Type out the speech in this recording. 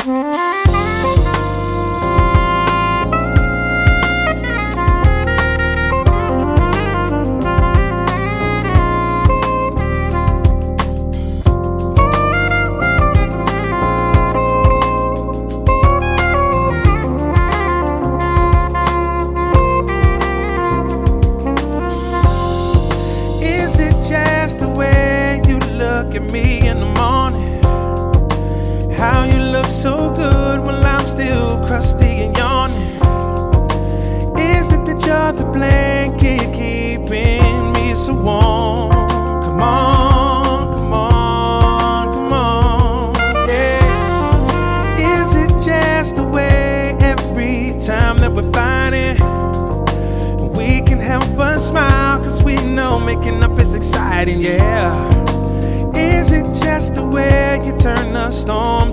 Me in the morning, how you look so good while I'm still crusty and yawning. Is it that you're the blanket keeping me so warm? Come on, come on, come on, yeah. Is it just the way every time that we're fighting we can help but smile, cause we know making up is exciting, yeah. Is it just the way you turn the storm